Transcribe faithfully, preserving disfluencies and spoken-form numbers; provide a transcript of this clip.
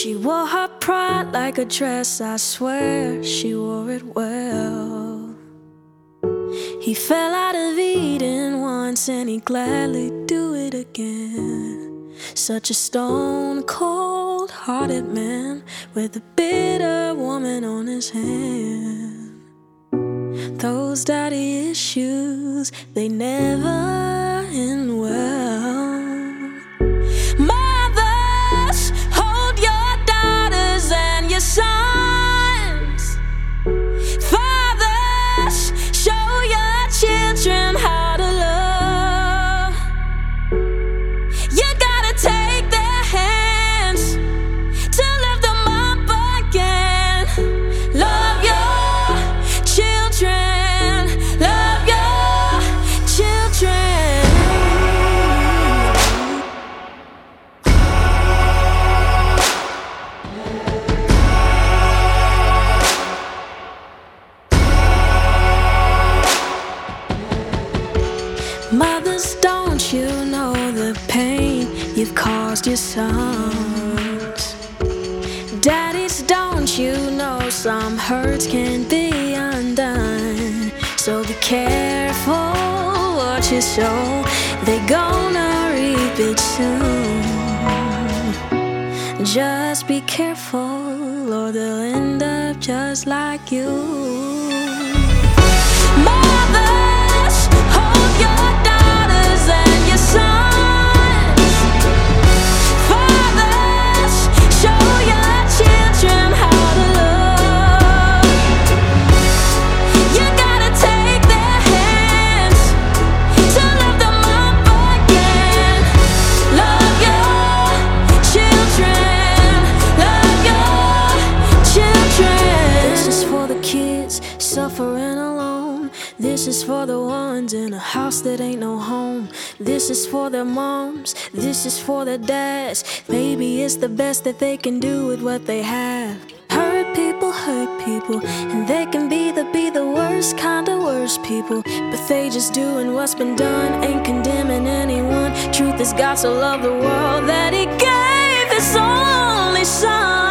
She wore her pride like a dress, I swear she wore it well. He fell out of Eden once and he'd gladly do it again. Such a stone cold hearted man with a bitter woman on his hand. Those daddy issues, they never end well. Mothers, hold your daughters and your sons. Fathers, show your children how to love. You gotta take their hands to lift them up again. Love your children, love your children. Mothers, don't you know the pain you've caused your sons? Daddies, don't you know some hurts can be undone? So be careful what you sow, they gonna reap it soon. Just be careful or they'll end up just like you. Mothers, hold your daughters and your sons. Fathers, show your children how to love. You gotta take their hands to lift them up again. Love your children, love your children. This is for the kids suffering alone. This is for the ones in a house that ain't no home. This is for their moms, this is for their dads. Maybe it's the best that they can do with what they have. Hurt people hurt people, and they can be the be the worst kind of worst people. But they just doing what's been done, ain't condemning anyone. Truth is God so loved the world that he gave his only son.